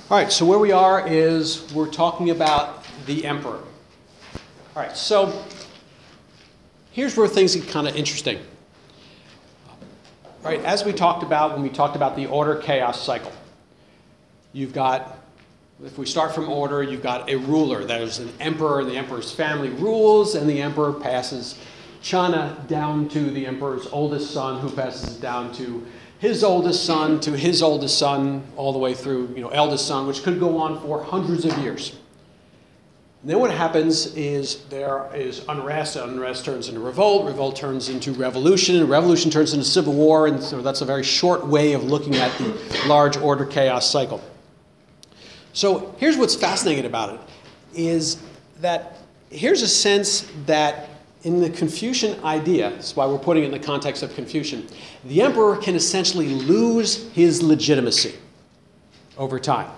All right, so where we are is we're talking about the emperor. All right, so here's where things get kind of interesting. All right, as we talked about when we talked about the order-chaos cycle, you've got, if we start from order, you've got a ruler. There's an emperor, and the emperor's family rules, and the emperor passes China down to the emperor's oldest son, who passes it down to his oldest son, all the way through, eldest son, which could go on for hundreds of years. And then what happens is there is unrest. Unrest turns into revolt. Revolt turns into revolution. And revolution turns into civil war. And so that's a very short way of looking at the large order-chaos cycle. So here's what's fascinating about it, is that here's a sense that in the Confucian idea, that's why we're putting it in the context of Confucian, the emperor can essentially lose his legitimacy over time.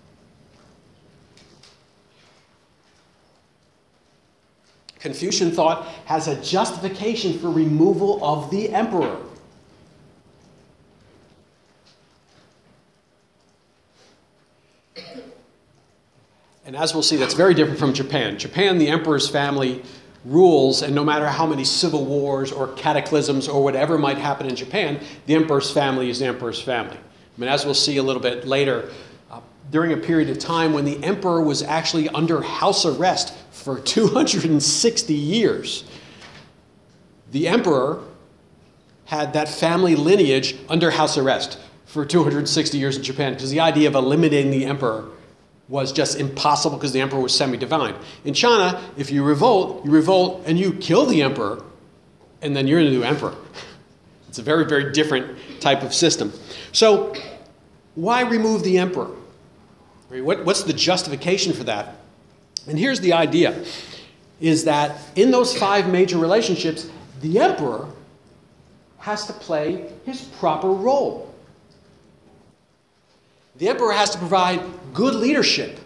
Confucian thought has a justification for removal of the emperor. And as we'll see, that's very different from Japan. Japan, the emperor's family rules, and no matter how many civil wars or cataclysms or whatever might happen in Japan, the emperor's family is the emperor's family. I mean, as we'll see a little bit later, during a period of time when the emperor was actually under house arrest for 260 years, the emperor had that family lineage under house arrest for 260 years in Japan, because the idea of eliminating the emperor was just impossible because the emperor was semi-divine. In China, if you revolt and you kill the emperor, and then you're the new emperor. It's a very, very different type of system. So why remove the emperor? What's the justification for that? And here's the idea, is that in those 5 major relationships, the emperor has to play his proper role. The emperor has to provide good leadership.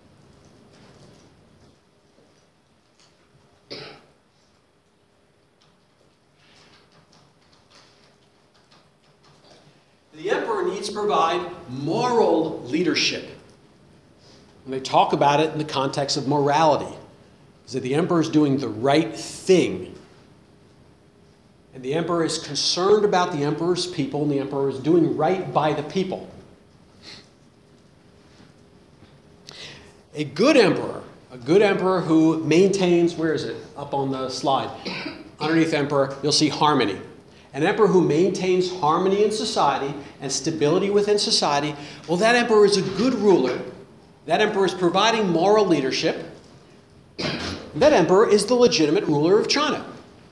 The emperor needs to provide moral leadership. And they talk about it in the context of morality. Is that the emperor is doing the right thing. And the emperor is concerned about the emperor's people, and the emperor is doing right by the people. A good emperor who maintains, where is it? Up on the slide. Underneath emperor, you'll see harmony. An emperor who maintains harmony in society and stability within society, well, that emperor is a good ruler. That emperor is providing moral leadership. That emperor is the legitimate ruler of China.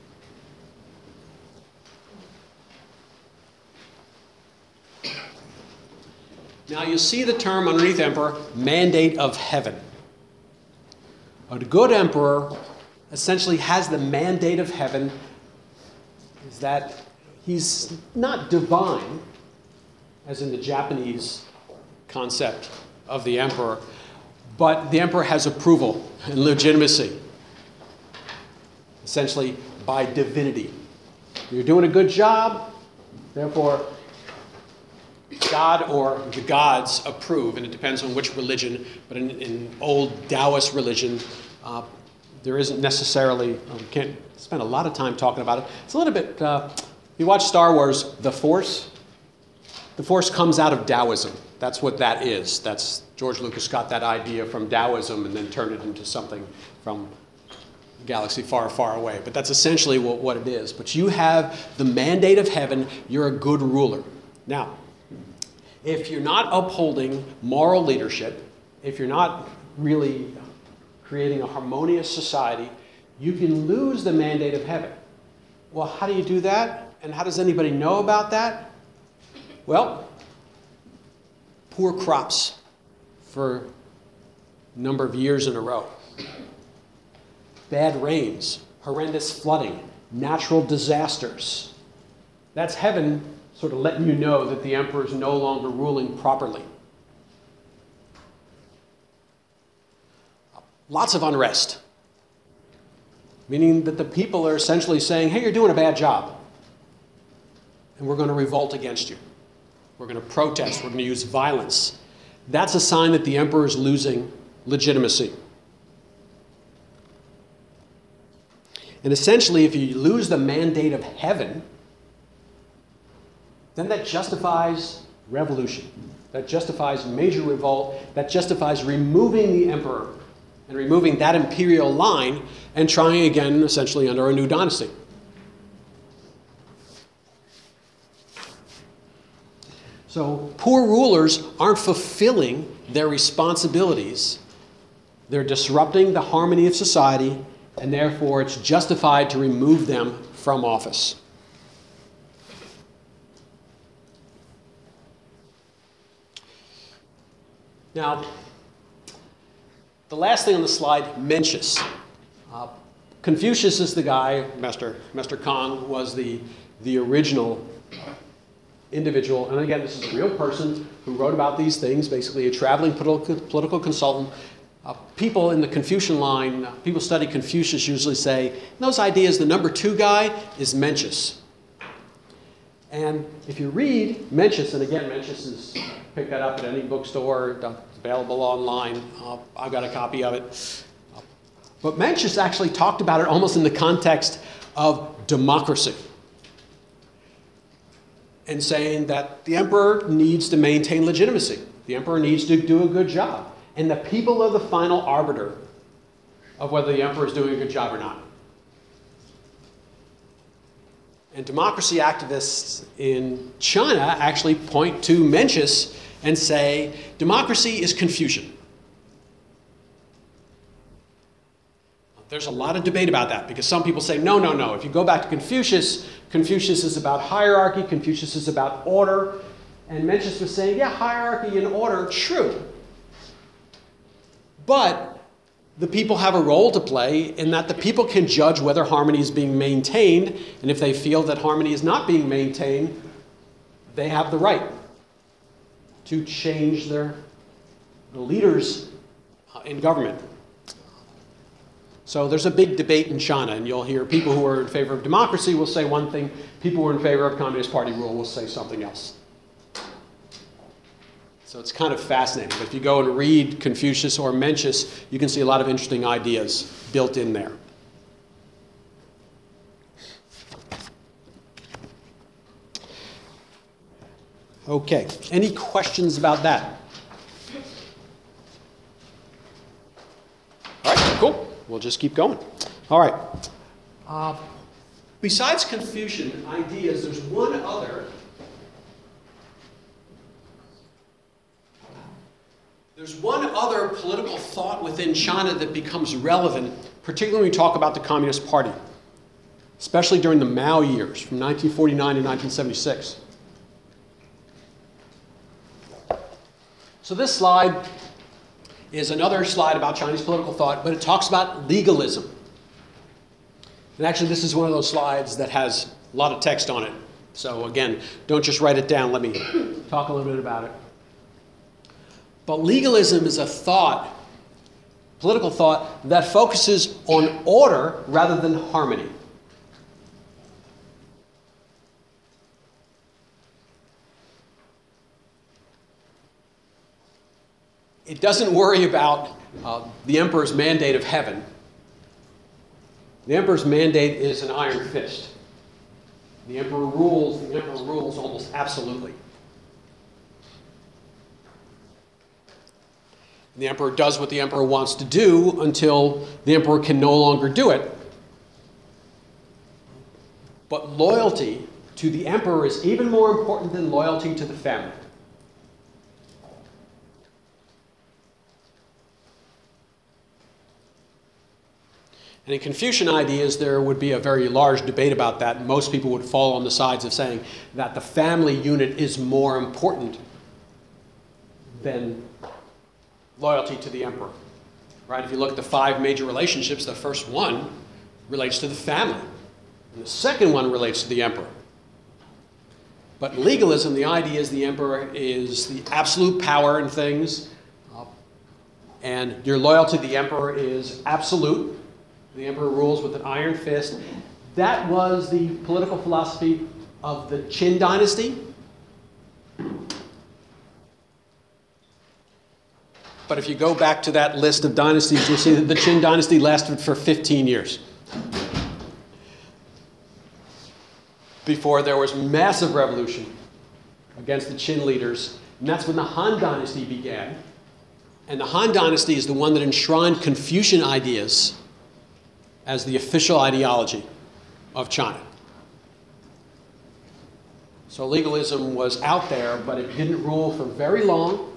Now you see the term underneath emperor, mandate of heaven. A good emperor essentially has the mandate of heaven, is that he's not divine, as in the Japanese concept of the emperor, but the emperor has approval and legitimacy, essentially by divinity. You're doing a good job, therefore God or the gods approve, and it depends on which religion, but in old Taoist religion, there isn't necessarily, we can't spend a lot of time talking about it. It's a little bit, you watch Star Wars, the Force comes out of Taoism. That's what that is. That's, George Lucas got that idea from Taoism and then turned it into something from a galaxy far, far away. But that's essentially what it is. But you have the mandate of heaven, you're a good ruler. Now, if you're not upholding moral leadership, if you're not really creating a harmonious society, you can lose the mandate of heaven. Well, how do you do that? And how does anybody know about that? Well, poor crops for a number of years in a row. Bad rains, horrendous flooding, natural disasters. That's heaven sort of letting you know that the emperor is no longer ruling properly. Lots of unrest, meaning that the people are essentially saying, hey, you're doing a bad job, and we're going to revolt against you. We're going to protest. We're going to use violence. that's a sign that the emperor is losing legitimacy. And essentially, if you lose the mandate of heaven, then that justifies revolution. That justifies major revolt. That justifies removing the emperor and removing that imperial line and trying again, essentially, under a new dynasty. So poor rulers aren't fulfilling their responsibilities. They're disrupting the harmony of society, and therefore it's justified to remove them from office. Now, the last thing on the slide, Mencius. Confucius is the guy, Master Kang was the original individual, and again, this is a real person who wrote about these things, basically a traveling political consultant. People in the Confucian line, people study Confucius usually say, those ideas, the number 2 guy is Mencius. And if you read Mencius, and again, Mencius is, pick that up at any bookstore, it's available online, I've got a copy of it. But Mencius actually talked about it almost in the context of democracy, and saying that the emperor needs to maintain legitimacy. The emperor needs to do a good job. And the people are the final arbiter of whether the emperor is doing a good job or not. And democracy activists in China actually point to Mencius and say, democracy is Confucian. There's a lot of debate about that, because some people say, no. If you go back to Confucius, Confucius is about hierarchy, Confucius is about order. And Mencius was saying, yeah, hierarchy and order, true. But the people have a role to play in that the people can judge whether harmony is being maintained, and if they feel that harmony is not being maintained, they have the right to change the leaders in government. So there's a big debate in China, and you'll hear people who are in favor of democracy will say one thing, people who are in favor of Communist Party rule will say something else. So it's kind of fascinating. But if you go and read Confucius or Mencius, you can see a lot of interesting ideas built in there. Okay, any questions about that? All right, cool. We'll just keep going. All right. Besides Confucian ideas, there's one other. There's one other political thought within China that becomes relevant, particularly when we talk about the Communist Party, especially during the Mao years, from 1949 to 1976. So this slide is another slide about Chinese political thought, but it talks about legalism. And actually, this is one of those slides that has a lot of text on it. So again, don't just write it down. Let me talk a little bit about it. But legalism is a thought, political thought, that focuses on order rather than harmony. It doesn't worry about the emperor's mandate of heaven. The emperor's mandate is an iron fist. The emperor rules almost absolutely. The emperor does what the emperor wants to do until the emperor can no longer do it. But loyalty to the emperor is even more important than loyalty to the family. And in Confucian ideas, there would be a very large debate about that. Most people would fall on the sides of saying that the family unit is more important than loyalty to the emperor. Right? If you look at the 5 major relationships, the first one relates to the family, and the second one relates to the emperor. But in legalism, the idea is the emperor is the absolute power in things, and your loyalty to the emperor is absolute. The emperor rules with an iron fist. That was the political philosophy of the Qin dynasty. But if you go back to that list of dynasties, you'll see that the Qin dynasty lasted for 15 years. Before there was massive revolution against the Qin leaders, and that's when the Han dynasty began. And the Han dynasty is the one that enshrined Confucian ideas as the official ideology of China. So legalism was out there, but it didn't rule for very long.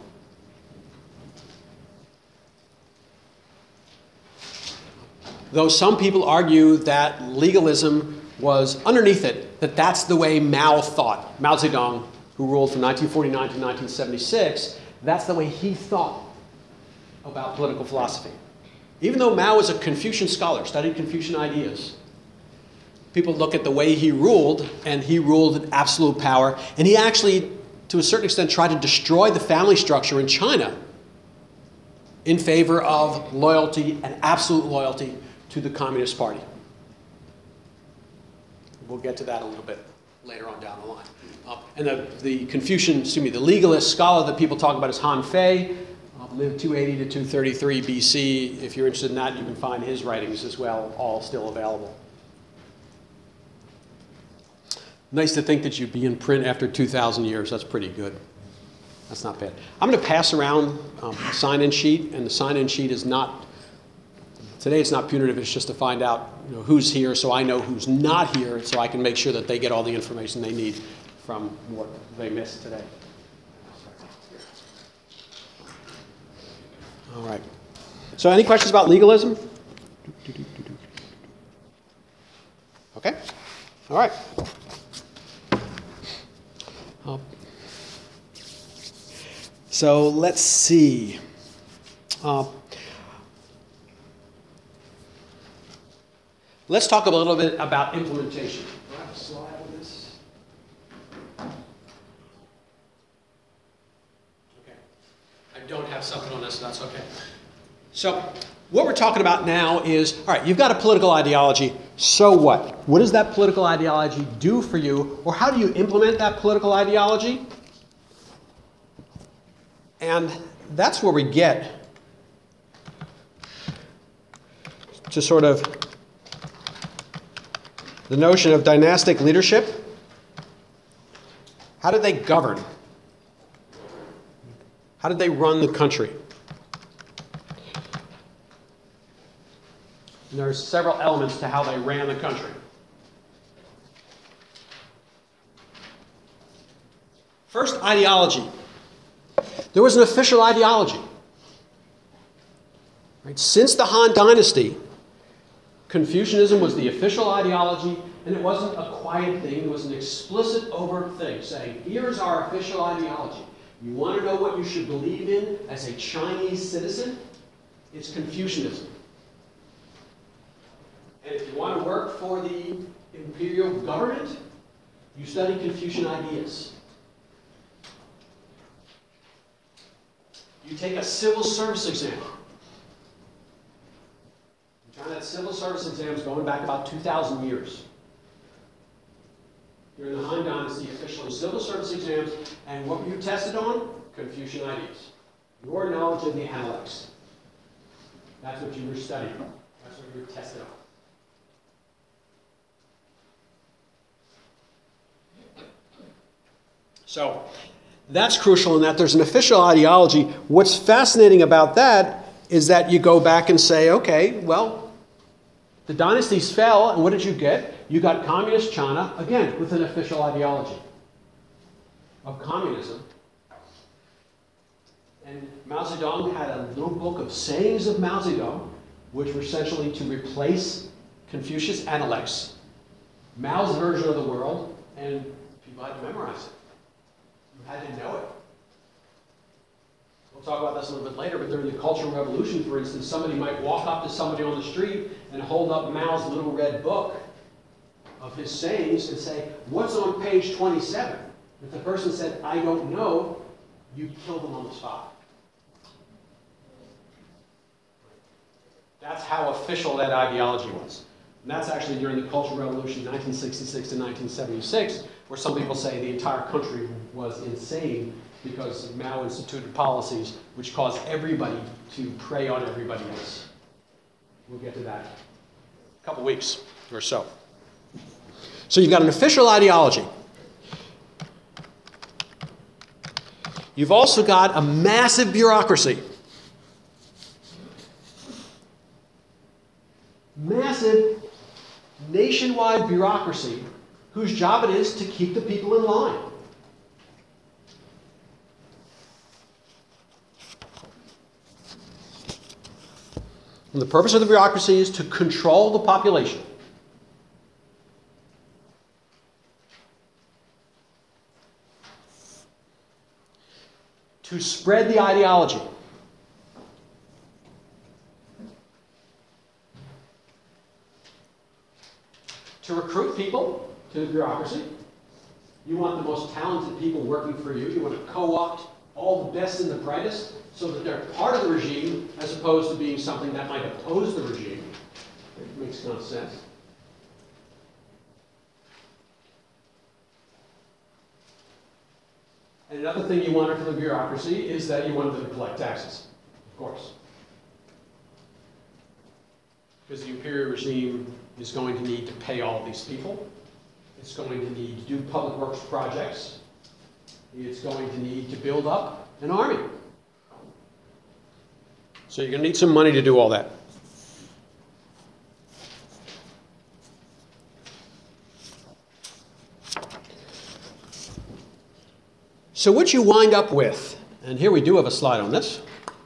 Though some people argue that legalism was underneath it, that that's the way Mao thought. Mao Zedong, who ruled from 1949 to 1976, that's the way he thought about political philosophy. Even though Mao was a Confucian scholar, studied Confucian ideas, people look at the way he ruled, and he ruled with absolute power, and he actually, to a certain extent, tried to destroy the family structure in China in favor of loyalty and absolute loyalty to the Communist Party. We'll get to that a little bit later on down the line. And the Confucian, the legalist scholar that people talk about is Han Fei, lived 280 to 233 BC. If you're interested in that, you can find his writings as well, all still available. Nice to think that you'd be in print after 2,000 years. That's pretty good. That's not bad. I'm going to pass around a sign-in sheet, and the sign-in sheet is not, today it's not punitive, it's just to find out who's here so I know who's not here, so I can make sure that they get all the information they need from what they missed today. All right. So any questions about legalism? Okay. All right. So let's see. Let's talk a little bit about implementation. Do I have a slide on this? Okay. I don't have something on this, so that's okay. So what we're talking about now is, all right, you've got a political ideology, so what? What does that political ideology do for you, or how do you implement that political ideology? And that's where we get to sort of the notion of dynastic leadership. How did they govern? How did they run the country? And there are several elements to how they ran the country. First, ideology. There was an official ideology. Right? Since the Han Dynasty, Confucianism was the official ideology, and it wasn't a quiet thing. It was an explicit, overt thing, saying, here's our official ideology. You want to know what you should believe in as a Chinese citizen? It's Confucianism. And if you want to work for the imperial government, you study Confucian ideas. You take a civil service exam. China had civil service exams going back about 2,000 years. During the Han Dynasty, officially civil service exams, and what were you tested on? Confucian ideas. Your knowledge of the Analects. That's what you were studying. That's what you were tested on. So that's crucial in that there's an official ideology. What's fascinating about that is that you go back and say, okay, well, the dynasties fell, and what did you get? You got communist China, again, with an official ideology of communism. And Mao Zedong had a little book of sayings of Mao Zedong, which were essentially to replace Confucius Analects, Mao's version of the world, and people had to memorize it. You had to know it. We'll talk about this a little bit later, but during the Cultural Revolution, for instance, somebody might walk up to somebody on the street and hold up Mao's little red book of his sayings and say, what's on page 27? If the person said, I don't know, you kill them on the spot. That's how official that ideology was. And that's actually during the Cultural Revolution, 1966 to 1976, where some people say the entire country was insane because Mao instituted policies which caused everybody to prey on everybody else. We'll get to that in a couple weeks or so. So you've got an official ideology. You've also got a massive bureaucracy. Massive nationwide bureaucracy whose job it is to keep the people in line. And the purpose of the bureaucracy is to control the population. To spread the ideology. To recruit people to the bureaucracy. You want the most talented people working for you. You want to co-opt all the best and the brightest so that they're part of the regime as opposed to being something that might oppose the regime. It makes no sense. And another thing you wanted from the bureaucracy is that you wanted them to collect taxes, of course. Because the imperial regime is going to need to pay all of these people. It's going to need to do public works projects. It's going to need to build up an army. So you're going to need some money to do all that. So what you wind up with, and here we do have a slide on this,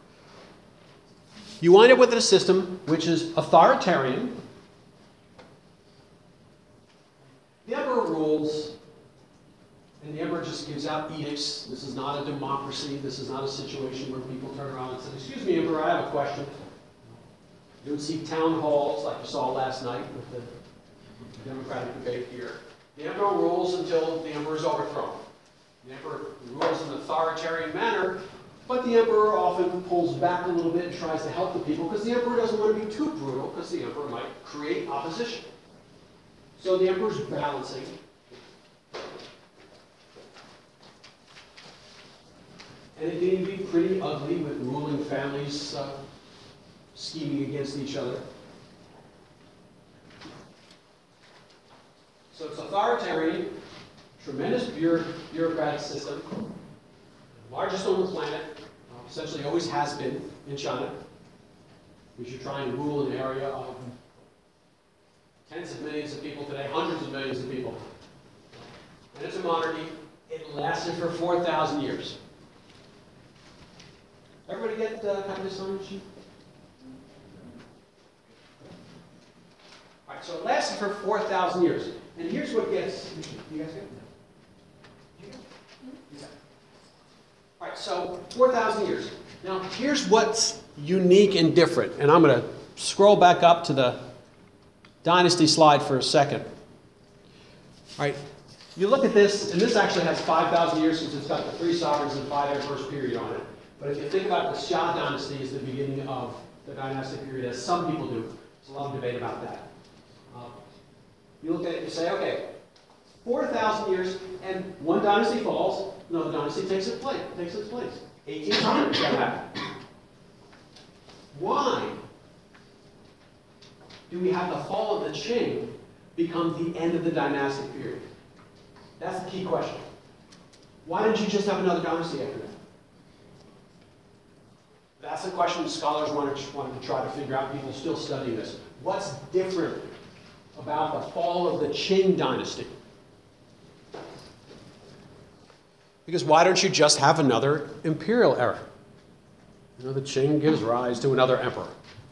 you wind up with a system which is authoritarian. The emperor rules, and the emperor just gives out edicts. This is not a democracy. This is not a situation where people turn around and say, "Excuse me, emperor, I have a question." You don't see town halls like you saw last night with the democratic debate here. The emperor rules until the emperor is overthrown. The emperor rules in an authoritarian manner, but the emperor often pulls back a little bit and tries to help the people because the emperor doesn't want to be too brutal because the emperor might create opposition. So the emperor's balancing. And it can be pretty ugly with ruling families scheming against each other. So it's authoritarian, tremendous bureaucratic system, largest on the planet, essentially always has been in China, which you're trying to rule an area of tens of millions of people today, hundreds of millions of people. And it's a monarchy. It lasted for 4,000 years. Everybody get kind of this on sheet? All right, so it lasted for 4,000 years. And here's what gets, you guys get it? All right, so 4,000 years. Now, here's what's unique and different. And I'm going to scroll back up to the dynasty slide for a second. All right, you look at this, and this actually has 5,000 years since it's got the 3 sovereigns and 5 emperors period on it. But if you think about the Xia dynasty as the beginning of the dynastic period, as some people do, there's a lot of debate about that. You look at it and you say, okay, 4,000 years, and one dynasty falls, another dynasty takes its place. 1,800 that happened. Why do we have the fall of the Qing become the end of the dynastic period? That's the key question. Why didn't you just have another dynasty after that? That's the question scholars wanted to try to figure out. People still studying this. What's different about the fall of the Qing dynasty? Because why don't you just have another imperial era? You know, the Qing gives rise to another emperor.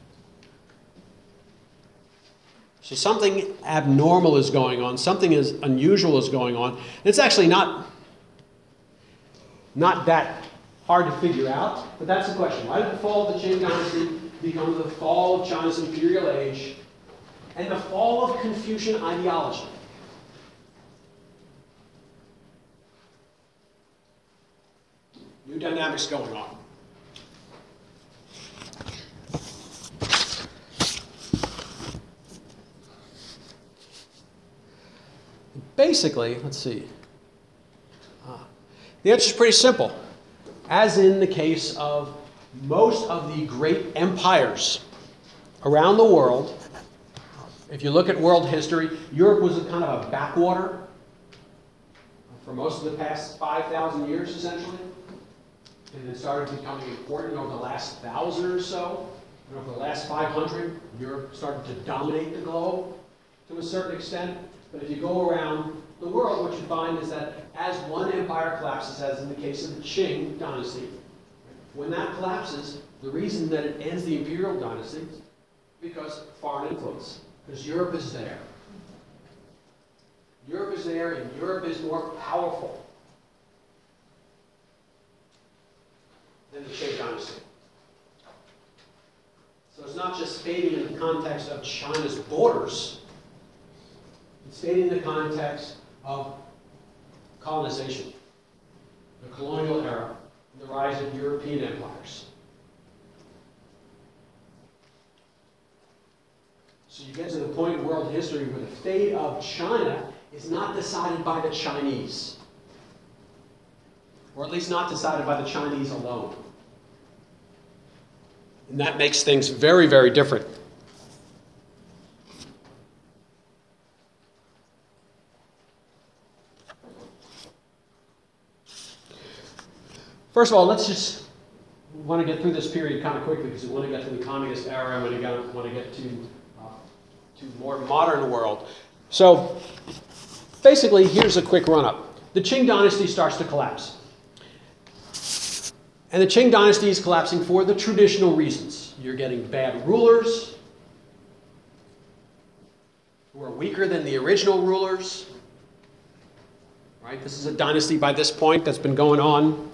So something abnormal is going on, something is unusual is going on. And it's actually not that hard to figure out, but that's the question. Why did the fall of the Qing dynasty become the fall of China's imperial age and the fall of Confucian ideology? New dynamics going on. Basically, let's see. The answer is pretty simple. as in the case of most of the great empires around the world, if you look at world history, Europe was a kind of a backwater for most of the past 5,000 years, essentially. And it started becoming important over the last 1,000 or so. And over the last 500, Europe started to dominate the globe to a certain extent. But if you go around the world, what you find is that as one empire collapses, as in the case of the Qing dynasty, when that collapses, the reason that it ends the imperial dynasty is because foreign influence. Because Europe is there. Europe is there, and Europe is more powerful than the Qing dynasty. So it's not just fading in the context of China's borders. It's fading in the context of colonization, the colonial era, and the rise of European empires. So you get to the point in world history where the fate of China is not decided by the Chinese, or at least not decided by the Chinese alone. And that makes things very, very different. First of all, let's just want to get through this period kind of quickly because we want to get to the communist era and we want to get to more modern world. So basically, here's a quick run-up. The Qing dynasty starts to collapse. And the Qing dynasty is collapsing for the traditional reasons. You're getting bad rulers who are weaker than the original rulers. Right? This is a dynasty by this point that's been going on.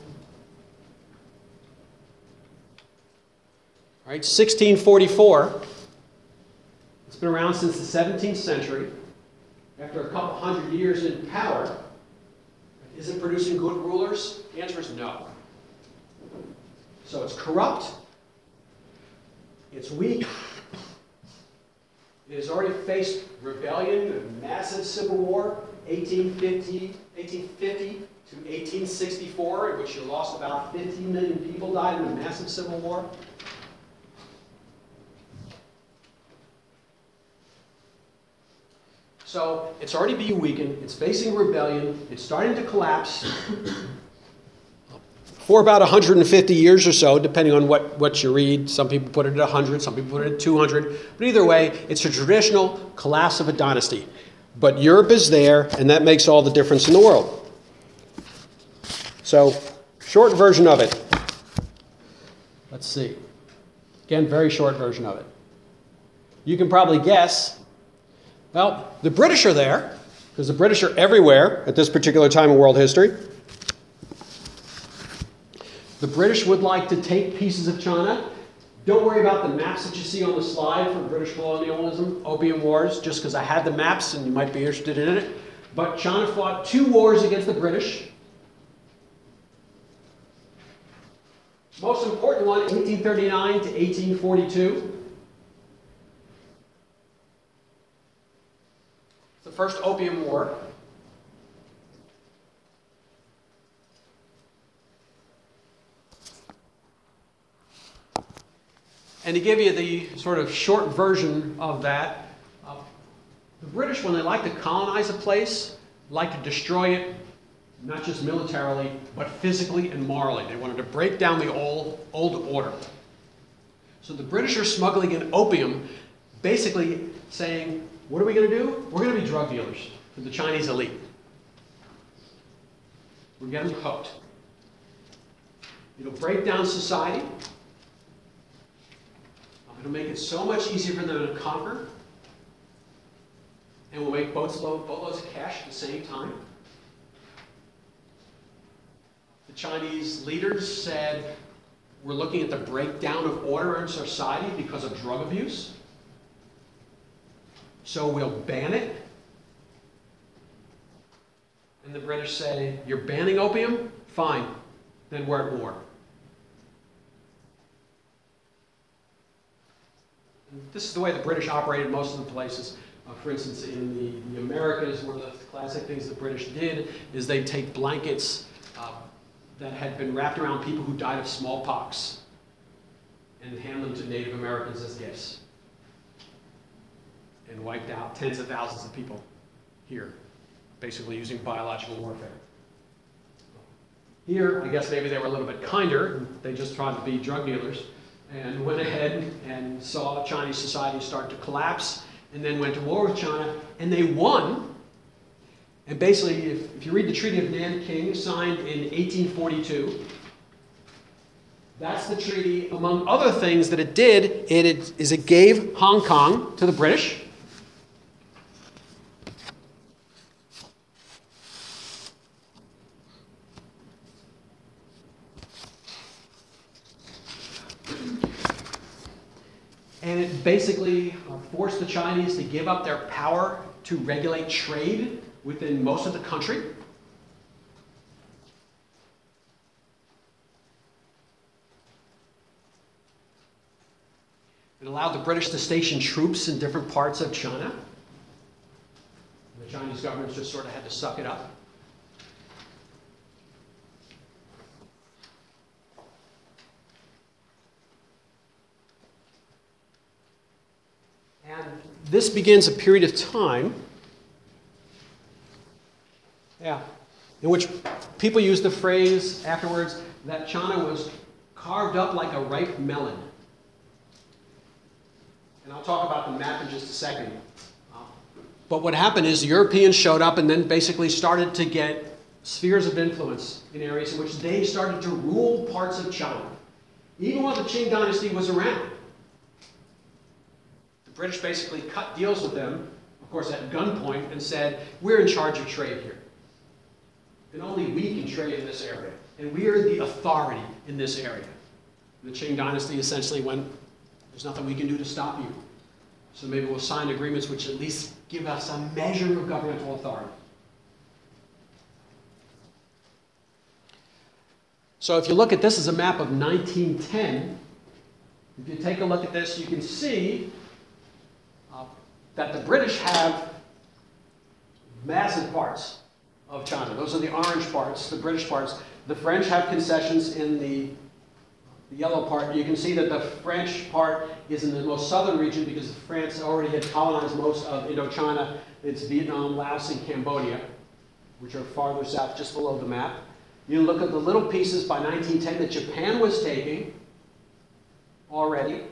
Right? 1644. It's been around since the 17th century. After a couple hundred years in power, is it producing good rulers? The answer is no. So it's corrupt, it's weak, it has already faced rebellion, a massive civil war, 1850 to 1864, in which you lost about 15 million people died in a massive civil war. So it's already being weakened, it's facing rebellion, it's starting to collapse. For about 150 years or so, depending on what you read. Some people put it at 100, some people put it at 200. But either way, it's a traditional collapse of a dynasty. But Europe is there, and that makes all the difference in the world. So, short version of it. Let's see. Again, very short version of it. You can probably guess, well, the British are there, because the British are everywhere at this particular time in world history. The British would like to take pieces of China. Don't worry about the maps that you see on the slide for British colonialism, Opium Wars, just because I had the maps and you might be interested in it. But China fought 2 wars against the British. Most important one, 1839 to 1842. It's the first Opium War. And to give you the sort of short version of that, the British, when they like to colonize a place, like to destroy it, not just militarily, but physically and morally. They wanted to break down the old order. So the British are smuggling in opium, basically saying, what are we going to do? We're going to be drug dealers for the Chinese elite. We're getting hooked. It'll break down society. It'll make it so much easier for them to conquer. And we'll make boatloads of cash at the same time. The Chinese leaders said, we're looking at the breakdown of order in society because of drug abuse. So we'll ban it. And the British say, you're banning opium? Fine. Then we're at war. This is the way the British operated most of the places. For instance, in the Americas, one of the classic things the British did is they'd take blankets, that had been wrapped around people who died of smallpox and hand them to Native Americans as gifts, and wiped out tens of thousands of people here, basically using biological warfare. Here, I guess maybe they were a little bit kinder. They just tried to be drug dealers and went ahead and saw Chinese society start to collapse, and then went to war with China, and they won. And basically, if you read the Treaty of Nanking, signed in 1842, that's the treaty, among other things that it did, it gave Hong Kong to the British. And it basically forced the Chinese to give up their power to regulate trade within most of the country. It allowed the British to station troops in different parts of China. The Chinese government just sort of had to suck it up. And this begins a period of time, in which people use the phrase afterwards that China was carved up like a ripe melon. And I'll talk about the map in just a second. But what happened is the Europeans showed up and then basically started to get spheres of influence in areas in which they started to rule parts of China, even while the Qing dynasty was around. The British basically cut deals with them, of course at gunpoint, and said, we're in charge of trade here. And only we can trade in this area. And we are the authority in this area. The Qing dynasty essentially went, there's nothing we can do to stop you. So maybe we'll sign agreements which at least give us a measure of governmental authority. So if you look at this as a map of 1910, if you take a look at this, you can see that the British have massive parts of China. Those are the orange parts, the British parts. The French have concessions in the yellow part. You can see that the French part is in the most southern region because France already had colonized most of Indochina. It's Vietnam, Laos, and Cambodia, which are farther south, just below the map. You look at the little pieces by 1910 that Japan was taking already.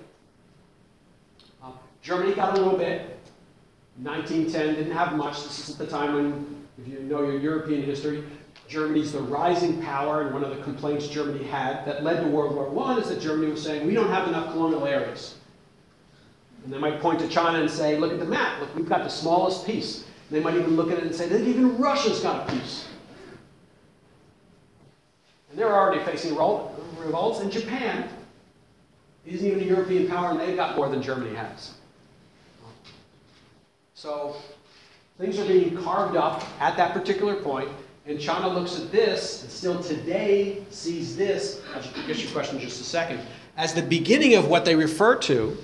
Germany got a little bit. 1910 didn't have much. This is the time when, if you know your European history, Germany's the rising power, and one of the complaints Germany had that led to World War I is that Germany was saying, we don't have enough colonial areas. And they might point to China and say, look at the map, look, we've got the smallest piece. They might even look at it and say, even Russia's got a piece. And they're already facing revolts, and Japan isn't even a European power, and they've got more than Germany has. So things are being carved up at that particular point, and China looks at this, and still today sees this, I'll get your question in just a second, as the beginning of what they refer to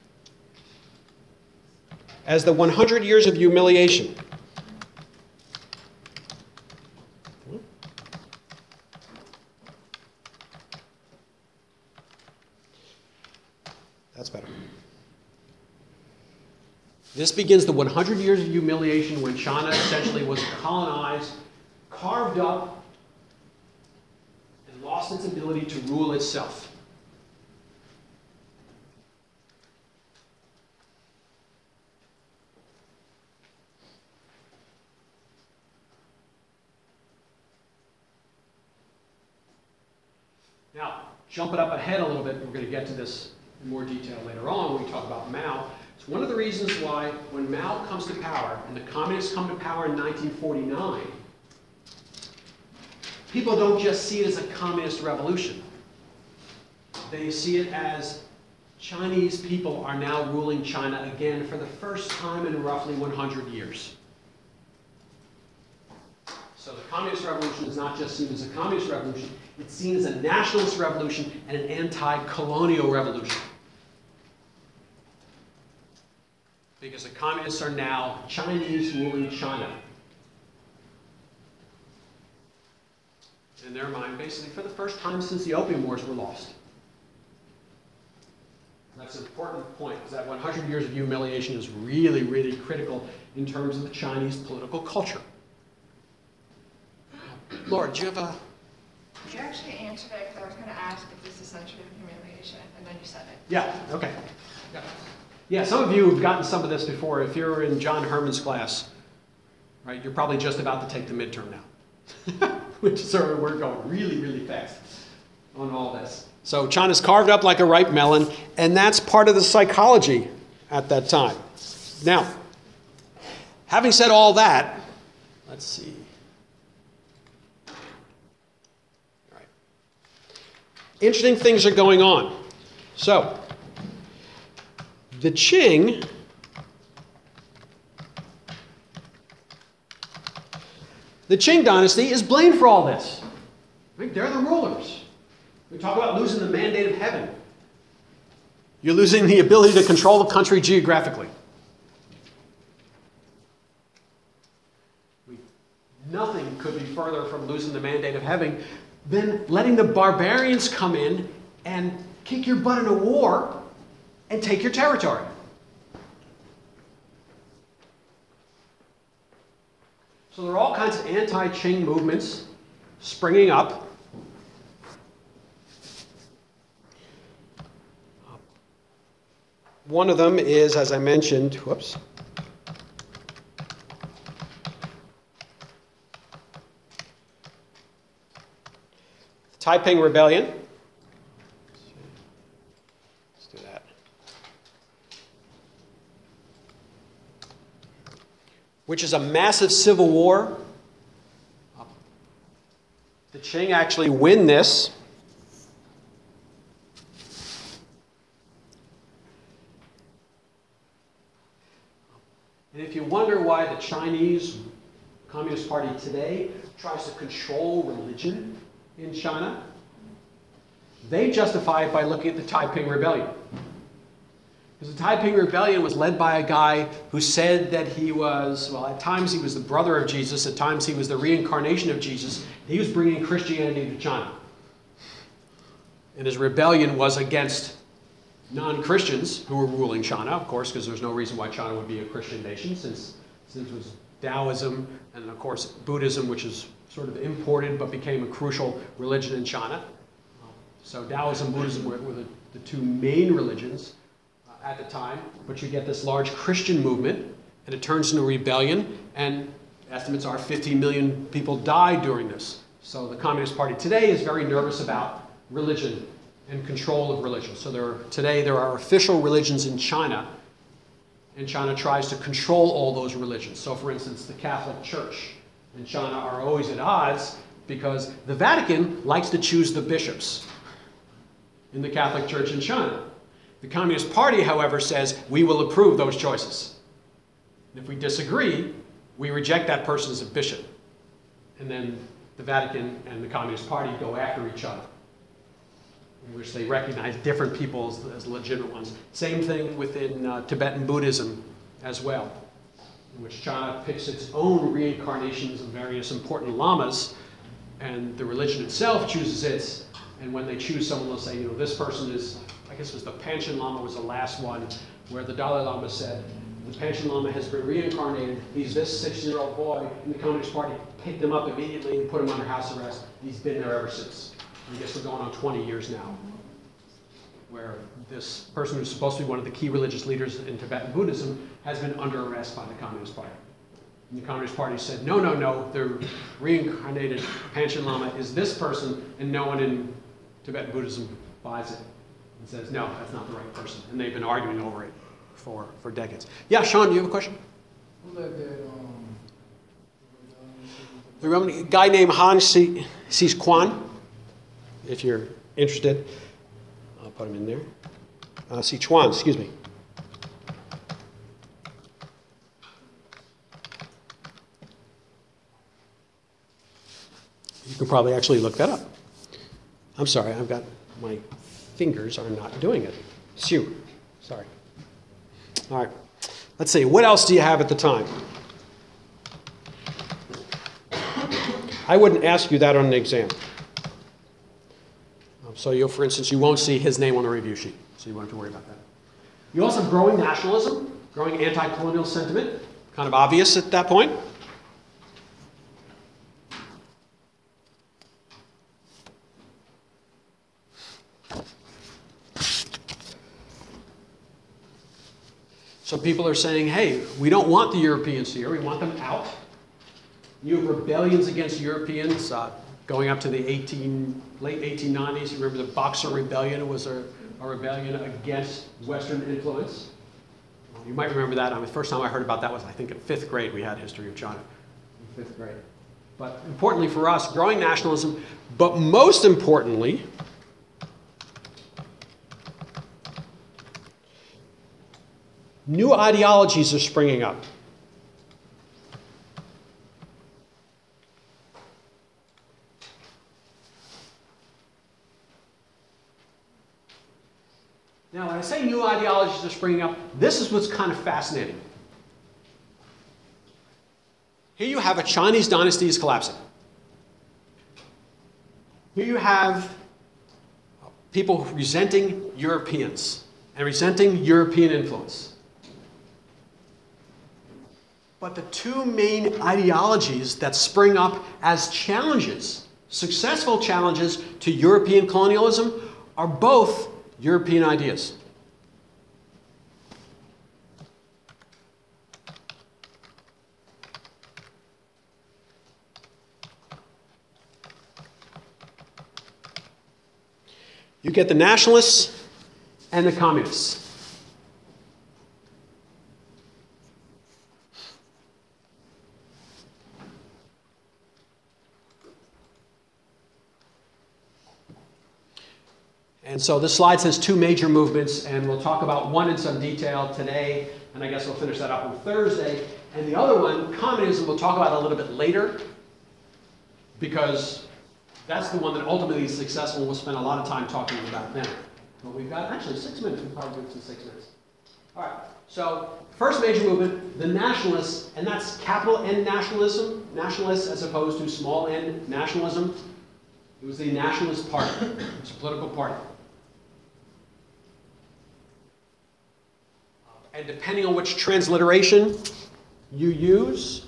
as the 100 years of humiliation. That's better. This begins the 100 years of humiliation when China essentially was colonized, carved up, and lost its ability to rule itself. Now, jump it up ahead a little bit, we're going to get to this in more detail later on when we talk about Mao. It's one of the reasons why when Mao comes to power, and the communists come to power in 1949, people don't just see it as a communist revolution. They see it as Chinese people are now ruling China again for the first time in roughly 100 years. So the communist revolution is not just seen as a communist revolution, it's seen as a nationalist revolution and an anti-colonial revolution. Because the communists are now Chinese ruling China. in their mind, basically for the first time since the Opium Wars were lost. That's an important point, because that 100 years of humiliation is really, really critical in terms of the Chinese political culture. Laura, do you have a... You actually answered it, because I was going to ask if this is essentially humiliation, and then you said it. Yeah, okay. Yeah, some of you have gotten some of this before. If you're in John Herman's class, right, you're probably just about to take the midterm now, which is where we're going really, really fast on all this. So China's carved up like a ripe melon, and that's part of the psychology at that time. Now, having said all that, let's see. All right. Interesting things are going on. So, the Qing dynasty is blamed for all this. Right? They're the rulers. We talk about losing the mandate of heaven. You're losing the ability to control the country geographically. Nothing could be further from losing the mandate of heaven than letting the barbarians come in and kick your butt in a war and take your territory. So there are all kinds of anti-Qing movements springing up. One of them is, as I mentioned, Taiping Rebellion. Let's do that. Which is a massive civil war. The Qing actually win this. And if you wonder why the Chinese Communist Party today tries to control religion in China, they justify it by looking at the Taiping Rebellion. Because the Taiping Rebellion was led by a guy who said that he was, well, at times he was the brother of Jesus, at times he was the reincarnation of Jesus. He was bringing Christianity to China. And his rebellion was against non-Christians who were ruling China, of course, because there's no reason why China would be a Christian nation, since it was Taoism and, of course, Buddhism, which is sort of imported but became a crucial religion in China. So Taoism and Buddhism were the two main religions at the time, but you get this large Christian movement, and it turns into a rebellion, and estimates are 15 million people died during this. So the Communist Party today is very nervous about religion and control of religion. So today there are official religions in China, and China tries to control all those religions. So for instance, the Catholic Church in China are always at odds because the Vatican likes to choose the bishops in the Catholic Church in China. The Communist Party, however, says we will approve those choices. And if we disagree, we reject that person as a bishop. And then the Vatican and the Communist Party go after each other, in which they recognize different people as legitimate ones. Same thing within Tibetan Buddhism as well, in which China picks its own reincarnations of various important lamas, and the religion itself chooses its. And when they choose someone, they'll say, this person is, I guess it was the Panchen Lama was the last one, where the Dalai Lama said, the Panchen Lama has been reincarnated. He's this 6-year-old boy, and the Communist Party picked him up immediately and put him under house arrest. He's been there ever since. I guess we're going on 20 years now, where this person who's supposed to be one of the key religious leaders in Tibetan Buddhism has been under arrest by the Communist Party. And the Communist Party said, no, the reincarnated Panchen Lama is this person, and no one in Tibetan Buddhism buys it and says, no, that's not the right person. And they've been arguing over it for decades. Yeah, Sean, do you have a question? A guy named Han Sichuan, if you're interested. I'll put him in there. Sichuan, excuse me. You can probably actually look that up. I'm sorry, my fingers are not doing it. Sorry. All right. Let's see, what else do you have at the time? I wouldn't ask you that on an exam. So you'll, for instance, you won't see his name on the review sheet, so you won't have to worry about that. You also have growing nationalism, growing anti-colonial sentiment, kind of obvious at that point. So people are saying, hey, we don't want the Europeans here, we want them out. You have rebellions against Europeans going up to the late 1890s. You remember the Boxer Rebellion? It was a rebellion against Western influence. You might remember that. The first time I heard about that was, I think, in 5th grade. We had History of China in 5th grade. But importantly for us, growing nationalism, but most importantly, new ideologies are springing up. Now, when I say new ideologies are springing up, this is what's kind of fascinating. Here you have a Chinese dynasty is collapsing. Here you have people resenting Europeans and resenting European influence. But the two main ideologies that spring up as challenges, successful challenges to European colonialism, are both European ideas. You get the nationalists and the communists. And so this slide says two major movements, and we'll talk about one in some detail today, and I guess we'll finish that up on Thursday. And the other one, communism, we'll talk about a little bit later, because that's the one that ultimately is successful, and we'll spend a lot of time talking about then. But we've got actually 6 minutes. We'll probably do this in 6 minutes. All right. So first major movement, the nationalists, and that's capital N nationalism, nationalists as opposed to small n nationalism. It was the Nationalist Party. It's a political party. And depending on which transliteration you use,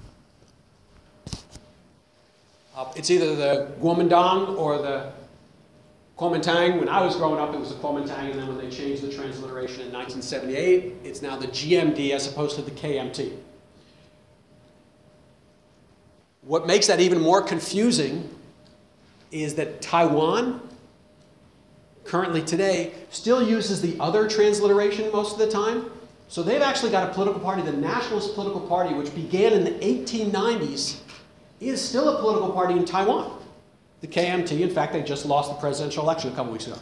it's either the Kuomintang or the Kuomintang. When I was growing up, it was the Kuomintang, and then when they changed the transliteration in 1978, it's now the GMD as opposed to the KMT. What makes that even more confusing is that Taiwan, currently today, still uses the other transliteration most of the time. So they've actually got a political party, the Nationalist Political Party, which began in the 1890s, is still a political party in Taiwan. The KMT, in fact, they just lost the presidential election a couple weeks ago.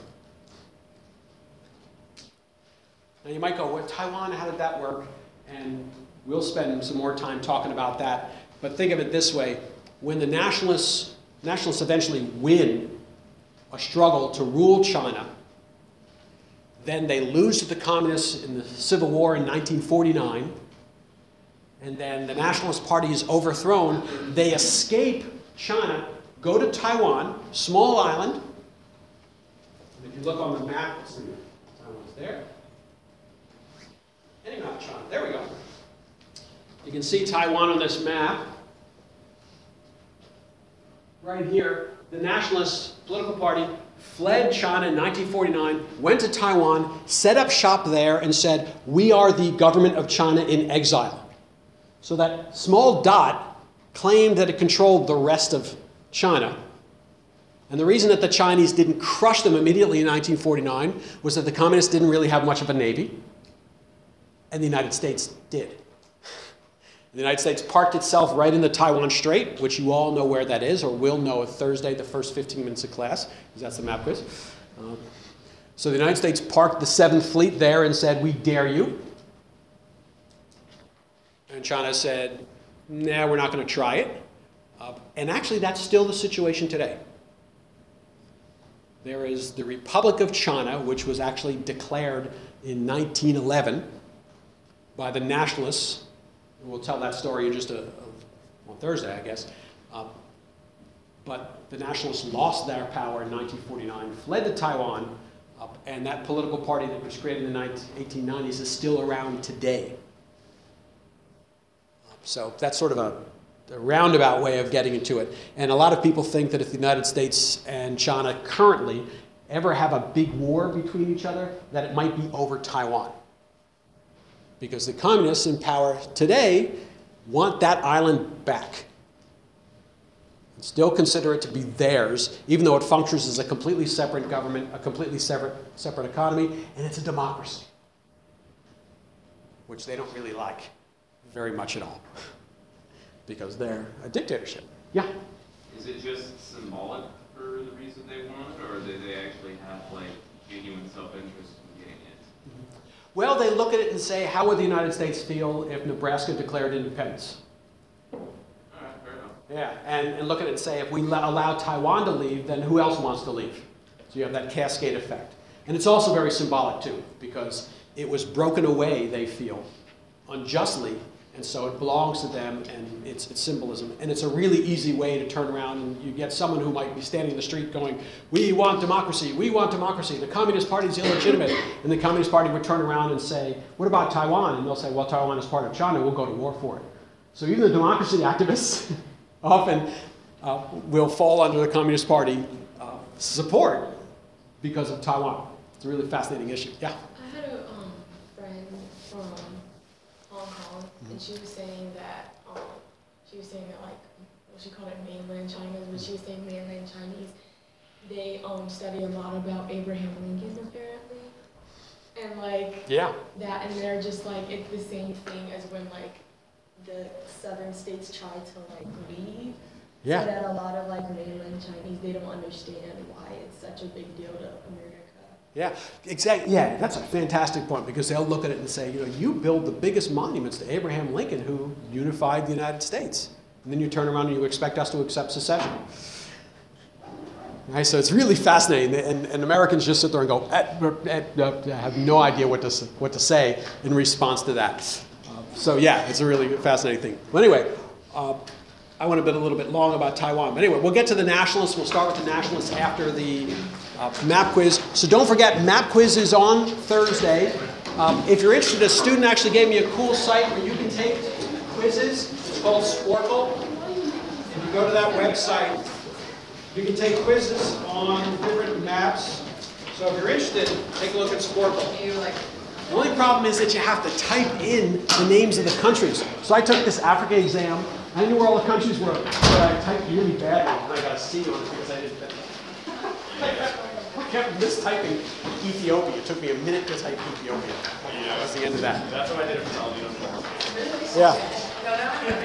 Now you might go, well, Taiwan, how did that work? And we'll spend some more time talking about that. But think of it this way. When the nationalists eventually win a struggle to rule China, then they lose to the communists in the Civil War in 1949, and then the Nationalist Party is overthrown. They escape China, go to Taiwan, small island. And if you look on the map, let's see, Taiwan's there. Any map of China, there we go. You can see Taiwan on this map. Right here, the Nationalist Political Party fled China in 1949, went to Taiwan, set up shop there, and said, we are the government of China in exile. So that small dot claimed that it controlled the rest of China. And the reason that the Chinese didn't crush them immediately in 1949 was that the communists didn't really have much of a navy, and the United States did. The United States parked itself right in the Taiwan Strait, which you all know where that is, or will know Thursday, the first 15 minutes of class, because that's the map quiz. So the United States parked the 7th Fleet there and said, we dare you. And China said, nah, we're not going to try it. And actually, that's still the situation today. There is the Republic of China, which was actually declared in 1911 by the nationalists. We'll tell that story in just on Thursday, I guess. but the nationalists lost their power in 1949, fled to Taiwan, and that political party that was created in the 1890s is still around today. So that's sort of a roundabout way of getting into it. And a lot of people think that if the United States and China currently ever have a big war between each other, that it might be over Taiwan. Because the communists in power today want that island back. And still consider it to be theirs, even though it functions as a completely separate government, a completely separate economy, and it's a democracy, which they don't really like very much at all, because they're a dictatorship. Yeah? Is it just symbolic for the reason they want it, or do they actually have like genuine self-interest in getting it? Well, they look at it and say, how would the United States feel if Nebraska declared independence? All right, fair enough. Yeah, and look at it and say, if we allow Taiwan to leave, then who else wants to leave? So you have that cascade effect. And it's also very symbolic, too, because it was broken away, they feel, unjustly, and so it belongs to them, and it's symbolism. And it's a really easy way to turn around, and you get someone who might be standing in the street going, we want democracy, the Communist Party is illegitimate. And the Communist Party would turn around and say, what about Taiwan? And they'll say, well, Taiwan is part of China, we'll go to war for it. So even the democracy activists often will fall under the Communist Party support because of Taiwan. It's a really fascinating issue. Yeah? I had a friend from Hong Kong, and she was saying that like, well, she called it mainland China, but she was saying mainland Chinese, they study a lot about Abraham Lincoln apparently, and like Yeah. that, and they're just like, it's the same thing as when like the southern states try to like leave. Yeah. So that a lot of like mainland Chinese, they don't understand why it's such a big deal to America. Yeah, exactly. Yeah, that's a fantastic point, because they'll look at it and say, you build the biggest monuments to Abraham Lincoln, who unified the United States. And then you turn around and you expect us to accept secession. Right, so it's really fascinating, and Americans just sit there and go, have no idea what to say in response to that. So yeah, it's a really fascinating thing. Well, anyway, I went a little bit long about Taiwan. But anyway, we'll get to the nationalists. We'll start with the nationalists after the map quiz. So don't forget, map quiz is on Thursday. If you're interested, a student actually gave me a cool site where you can take quizzes. It's called Sporkle. If you go to that website, you can take quizzes on different maps. So if you're interested, take a look at Sporkle. The only problem is that you have to type in the names of the countries. So I took this Africa exam. I knew where all the countries were, but I typed really badly, and I got a C on it because I didn't. I kept mistyping Ethiopia. It took me a minute to type Ethiopia. That was the end of that. That's what I did for Salvino. Yeah.